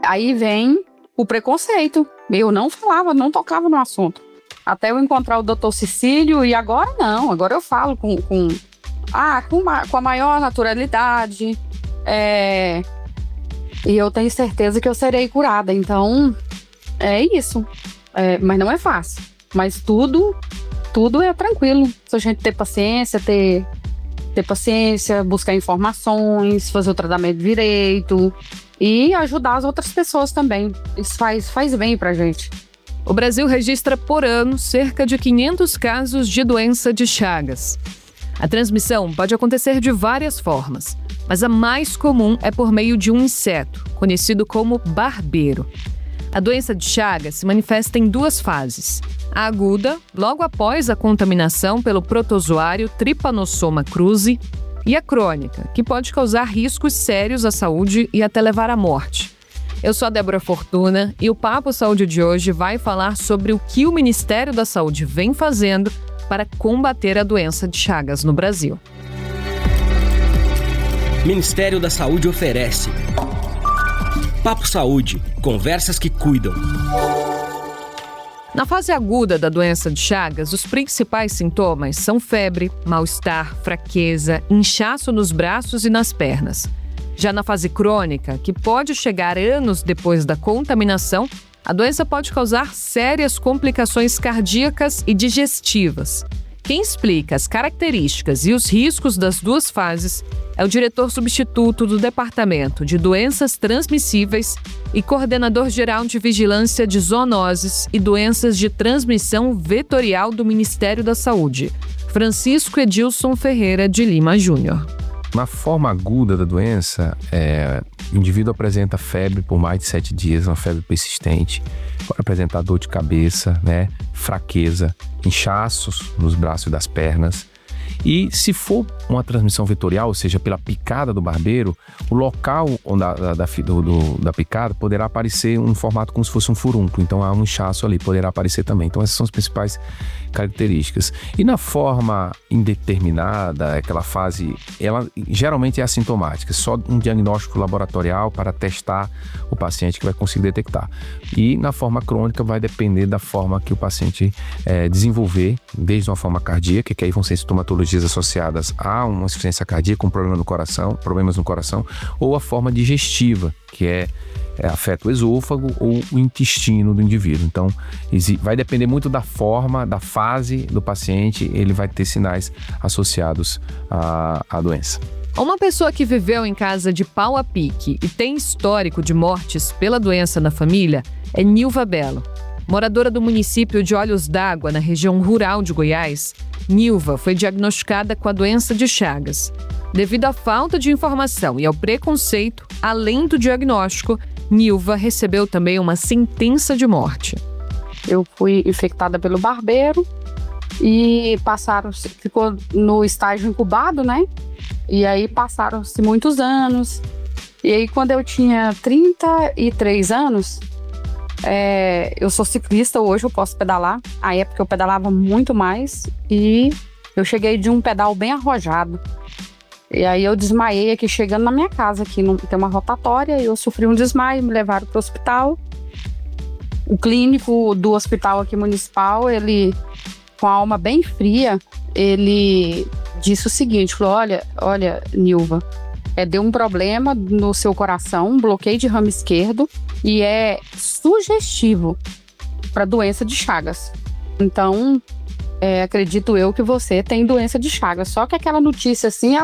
Aí vem o preconceito. Eu não falava, não tocava no assunto. Até eu encontrar o Dr. Cecílio, e agora não. Agora eu falo com a maior naturalidade. E eu tenho certeza que eu serei curada. Então, é isso. Mas não é fácil. Mas tudo é tranquilo. Se a gente ter paciência, buscar informações, fazer o tratamento direito e ajudar as outras pessoas também. Isso faz bem pra gente. O Brasil registra por ano cerca de 500 casos de doença de Chagas. A transmissão pode acontecer de várias formas, mas a mais comum é por meio de um inseto, conhecido como barbeiro. A doença de Chagas se manifesta em 2 fases. A aguda, logo após a contaminação pelo protozoário Trypanosoma cruzi, e a crônica, que pode causar riscos sérios à saúde e até levar à morte. Eu sou a Débora Fortuna e o Papo Saúde de hoje vai falar sobre o que o Ministério da Saúde vem fazendo para combater a doença de Chagas no Brasil. Ministério da Saúde oferece Papo Saúde, conversas que cuidam. Na fase aguda da doença de Chagas, os principais sintomas são febre, mal-estar, fraqueza, inchaço nos braços e nas pernas. Já na fase crônica, que pode chegar anos depois da contaminação, a doença pode causar sérias complicações cardíacas e digestivas. Quem explica as características e os riscos das 2 fases é o diretor substituto do Departamento de Doenças Transmissíveis e coordenador-geral de Vigilância de Zoonoses e Doenças de Transmissão Vetorial do Ministério da Saúde, Francisco Edilson Ferreira de Lima Júnior. Na forma aguda da doença, o indivíduo apresenta febre por mais de 7 dias, uma febre persistente, pode apresentar dor de cabeça, fraqueza, inchaços nos braços e das pernas. E se for uma transmissão vetorial, ou seja, pela picada do barbeiro, o local da picada poderá aparecer um formato como se fosse um furúnculo. Então há um inchaço ali, poderá aparecer também. Então essas são as principais características. E na forma indeterminada, aquela fase, ela geralmente é assintomática, só um diagnóstico laboratorial para testar o paciente que vai conseguir detectar. E na forma crônica vai depender da forma que o paciente desenvolver, desde uma forma cardíaca, que aí vão ser sintomatologias associadas a uma insuficiência cardíaca, com problemas no coração, ou a forma digestiva, que afeta o esôfago ou o intestino do indivíduo. Então, vai depender muito da forma, da fase do paciente, ele vai ter sinais associados à doença. Uma pessoa que viveu em casa de pau a pique e tem histórico de mortes pela doença na família é Nilva Belo. Moradora do município de Olhos d'Água, na região rural de Goiás, Nilva foi diagnosticada com a doença de Chagas. Devido à falta de informação e ao preconceito, além do diagnóstico, Nilva recebeu também uma sentença de morte. Eu fui infectada pelo barbeiro e ficou no estágio incubado, E aí passaram-se muitos anos. E aí quando eu tinha 33 anos, eu sou ciclista, hoje eu posso pedalar. À época eu pedalava muito mais e eu cheguei de um pedal bem arrojado. E aí eu desmaiei aqui, chegando na minha casa, aqui tem uma rotatória, eu sofri um desmaio, me levaram para o hospital. O clínico do hospital aqui municipal, ele, com a alma bem fria, ele disse o seguinte, falou, olha, Nilva, deu um problema no seu coração, um bloqueio de ramo esquerdo, e é sugestivo para doença de Chagas. Então, acredito eu que você tem doença de Chagas. Só que aquela notícia assim,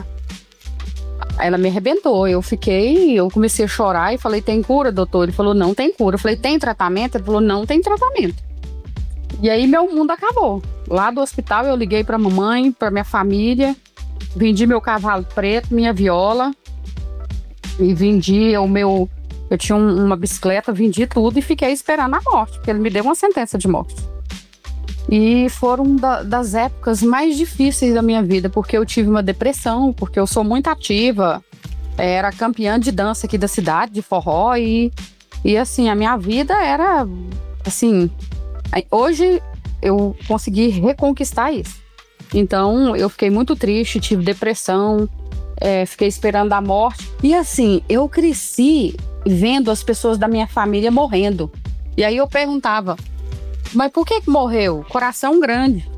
ela me arrebentou. Eu comecei a chorar e falei, tem cura, doutor? Ele falou, não tem cura. Eu falei, tem tratamento? Ele falou, não tem tratamento. E aí meu mundo acabou. Lá do hospital eu liguei para a mamãe, para minha família, vendi meu cavalo preto, minha viola, e vendi eu tinha uma bicicleta, vendi tudo e fiquei esperando a morte, porque ele me deu uma sentença de morte. E foram das épocas mais difíceis da minha vida, porque eu tive uma depressão, porque eu sou muito ativa, era campeã de dança aqui da cidade, de forró, e assim, a minha vida era, assim, hoje eu consegui reconquistar isso. Então, eu fiquei muito triste, tive depressão, fiquei esperando a morte. E assim, eu cresci vendo as pessoas da minha família morrendo. E aí eu perguntava, mas por que morreu? Coração grande.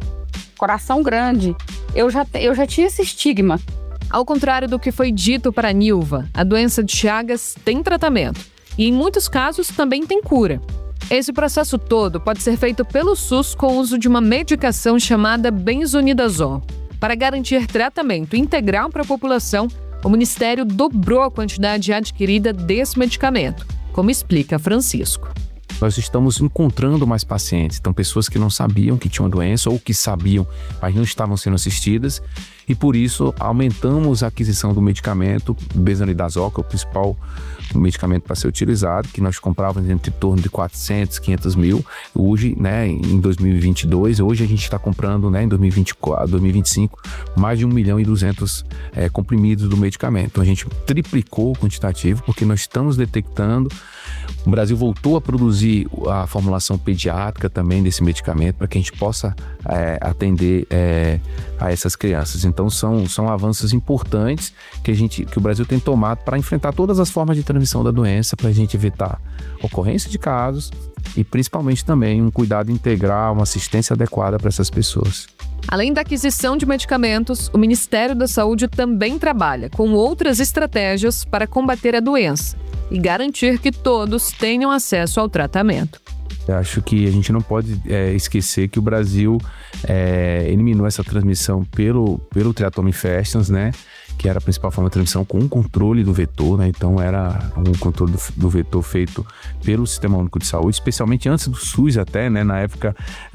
Eu já tinha esse estigma. Ao contrário do que foi dito para a Nilva, a doença de Chagas tem tratamento e, em muitos casos, também tem cura. Esse processo todo pode ser feito pelo SUS com o uso de uma medicação chamada benzonidazol. Para garantir tratamento integral para a população, o Ministério dobrou a quantidade adquirida desse medicamento, como explica Francisco. Nós estamos encontrando mais pacientes, então pessoas que não sabiam que tinham a doença ou que sabiam, mas não estavam sendo assistidas, e por isso aumentamos a aquisição do medicamento benzonidazol, que é o principal medicamento para ser utilizado, que nós comprávamos em torno de 400, 500 mil. Hoje, né, em 2022, hoje a gente está comprando, né, em 2024, 2025, mais de 1.200.000 comprimidos do medicamento. Então a gente triplicou o quantitativo, porque nós estamos detectando. O Brasil voltou a produzir a formulação pediátrica também desse medicamento para que a gente possa atender a essas crianças. Então são avanços importantes que o Brasil tem tomado para enfrentar todas as formas de transmissão da doença, para a gente evitar ocorrência de casos e principalmente também um cuidado integral, uma assistência adequada para essas pessoas. Além da aquisição de medicamentos, o Ministério da Saúde também trabalha com outras estratégias para combater a doença e garantir que todos tenham acesso ao tratamento. Eu acho que a gente não pode esquecer que o Brasil eliminou essa transmissão pelo Triatoma infestans, né? Que era a principal forma de transmissão, com o controle do vetor, né? Então era um controle do vetor feito pelo Sistema Único de Saúde, especialmente antes do SUS até, né? Na época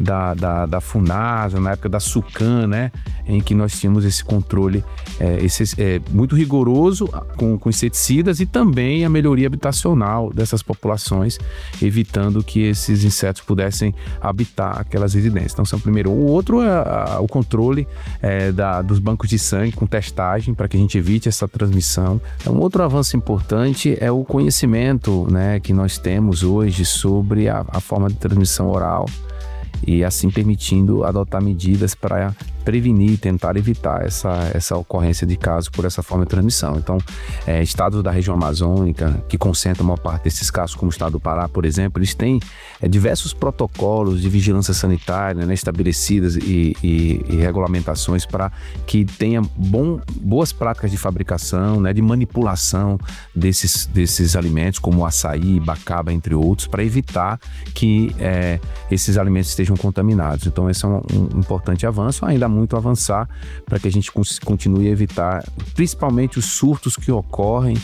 da FUNASA, na época da SUCAM, né? Em que nós tínhamos esse controle muito rigoroso com inseticidas e também a melhoria habitacional dessas populações, evitando que esses insetos pudessem habitar aquelas residências. Então, primeiro. O outro é o controle dos bancos de sangue com testagem para que a gente evite essa transmissão. Um outro avanço importante é o conhecimento, né, que nós temos hoje sobre a forma de transmissão oral e assim permitindo adotar medidas para prevenir, tentar evitar essa ocorrência de casos por essa forma de transmissão. Então, estados da região amazônica, que concentram uma parte desses casos, como o estado do Pará, por exemplo, eles têm diversos protocolos de vigilância sanitária, né, estabelecidas e regulamentações para que tenha boas práticas de fabricação, né, de manipulação desses alimentos, como açaí, bacaba, entre outros, para evitar que esses alimentos estejam contaminados. Então, esse é um importante avanço, ainda muito avançar para que a gente continue a evitar, principalmente os surtos que ocorrem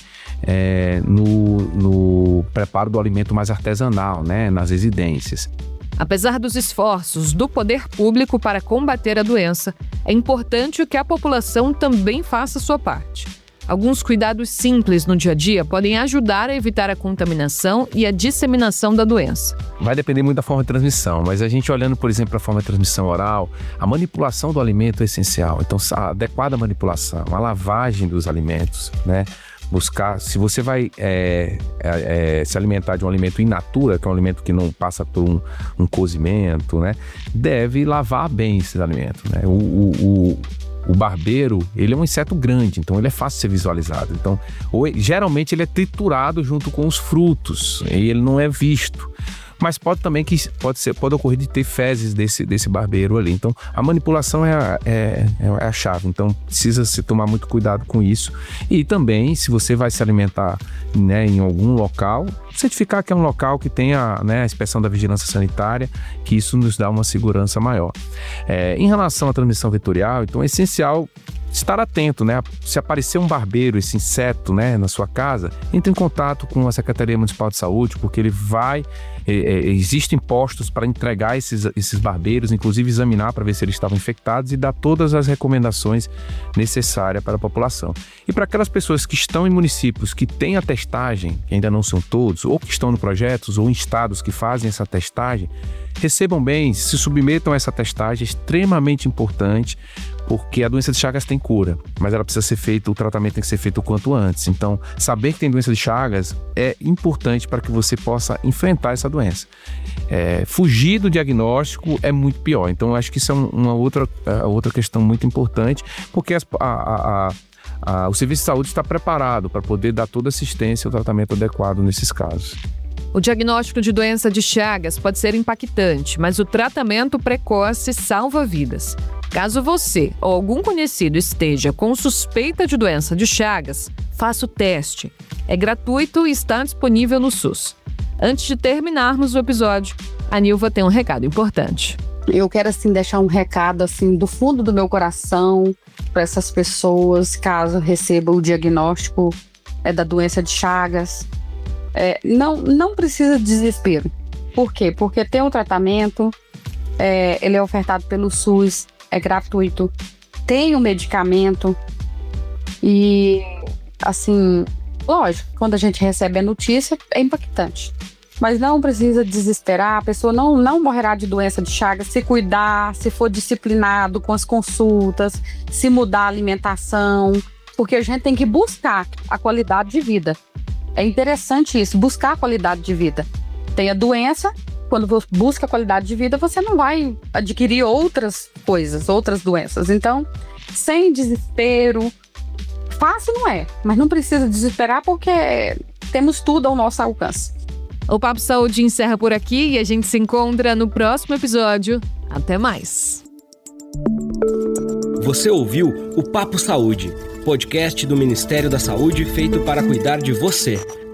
no preparo do alimento mais artesanal, né, nas residências. Apesar dos esforços do poder público para combater a doença, é importante que a população também faça sua parte. Alguns cuidados simples no dia a dia podem ajudar a evitar a contaminação e a disseminação da doença. Vai depender muito da forma de transmissão, mas a gente olhando, por exemplo, para a forma de transmissão oral, a manipulação do alimento é essencial. Então, a adequada manipulação, a lavagem dos alimentos, né? Buscar, se você vai se alimentar de um alimento in natura, que é um alimento que não passa por um cozimento, né? Deve lavar bem esses alimentos, né? O barbeiro, ele é um inseto grande, então ele é fácil de ser visualizado. Então, geralmente ele é triturado junto com os frutos e ele não é visto. Mas pode ocorrer de ter fezes desse barbeiro ali. Então, a manipulação é a chave. Então, precisa se tomar muito cuidado com isso. E também, se você vai se alimentar, né, em algum local, certificar que é um local que tenha, né, a inspeção da vigilância sanitária, que isso nos dá uma segurança maior. Em relação à transmissão vetorial, então é essencial estar atento, né? Se aparecer um barbeiro, esse inseto, né, na sua casa, entre em contato com a Secretaria Municipal de Saúde, porque ele existem postos para entregar esses barbeiros, inclusive examinar para ver se eles estavam infectados e dar todas as recomendações necessárias para a população. E para aquelas pessoas que estão em municípios que têm a testagem, que ainda não são todos, ou que estão no projetos, ou em estados que fazem essa testagem, recebam bem, se submetam a essa testagem, é extremamente importante, porque a doença de Chagas tem cura, mas ela precisa ser feita, o tratamento tem que ser feito o quanto antes. Então, saber que tem doença de Chagas é importante para que você possa enfrentar essa doença. Fugir do diagnóstico é muito pior. Então, eu acho que isso é uma outra questão muito importante, porque o serviço de saúde está preparado para poder dar toda assistência e o tratamento adequado nesses casos. O diagnóstico de doença de Chagas pode ser impactante, mas o tratamento precoce salva vidas. Caso você ou algum conhecido esteja com suspeita de doença de Chagas, faça o teste. É gratuito e está disponível no SUS. Antes de terminarmos o episódio, a Nilva tem um recado importante. Eu quero, assim, deixar um recado, assim, do fundo do meu coração para essas pessoas, caso recebam o diagnóstico da doença de Chagas. Não precisa de desespero. Por quê? Porque tem um tratamento, ele é ofertado pelo SUS, é gratuito, tem um medicamento e, assim, lógico, quando a gente recebe a notícia, é impactante. Mas não precisa desesperar, a pessoa não morrerá de doença de Chagas se cuidar, se for disciplinado com as consultas, se mudar a alimentação, porque a gente tem que buscar a qualidade de vida. É interessante isso, buscar a qualidade de vida. Tem a doença, quando você busca a qualidade de vida, você não vai adquirir outras coisas, outras doenças. Então, sem desespero, fácil não é, mas não precisa desesperar porque temos tudo ao nosso alcance. O Papo Saúde encerra por aqui e a gente se encontra no próximo episódio. Até mais! Você ouviu o Papo Saúde, podcast do Ministério da Saúde feito para cuidar de você.